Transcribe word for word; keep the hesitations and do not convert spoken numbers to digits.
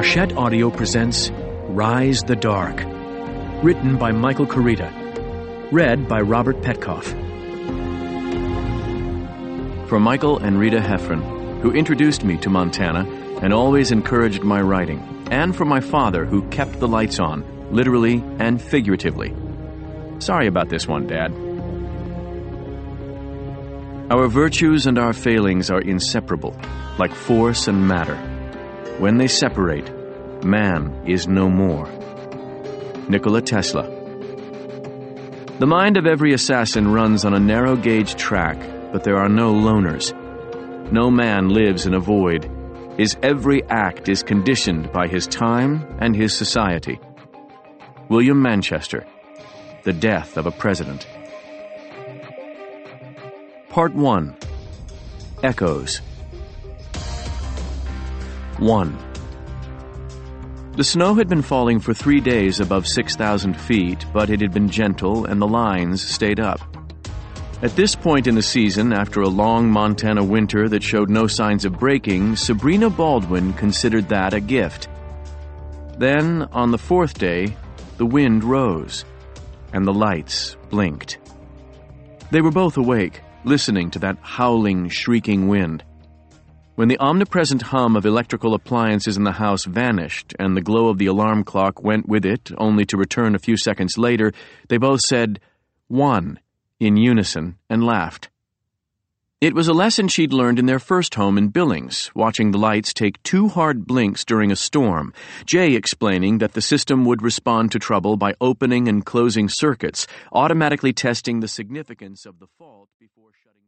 Hachette Audio presents Rise the Dark, written by Michael Carita, read by Robert Petkoff. For Michael and Rita Heffron, who introduced me to Montana and always encouraged my writing, and for my father, who kept the lights on, literally and figuratively. Sorry about this one, Dad. Our virtues and our failings are inseparable, like force and matter. When they separate, man is no more. Nikola Tesla. The mind of every assassin runs on a narrow-gauge track, but there are no loners. No man lives in a void. His every act is conditioned by his time and his society. William Manchester. The Death of a President. Part one. Echoes. one. The snow had been falling for three days above six thousand feet, but it had been gentle and the lines stayed up. At this point in the season, after a long Montana winter that showed no signs of breaking, Sabrina Baldwin considered that a gift. Then, on the fourth day, the wind rose, and the lights blinked. They were both awake, listening to that howling, shrieking wind. When the omnipresent hum of electrical appliances in the house vanished and the glow of the alarm clock went with it, only to return a few seconds later, they both said, "One," in unison, and laughed. It was a lesson she'd learned in their first home in Billings, watching the lights take two hard blinks during a storm, Jay explaining that the system would respond to trouble by opening and closing circuits, automatically testing the significance of the fault before shutting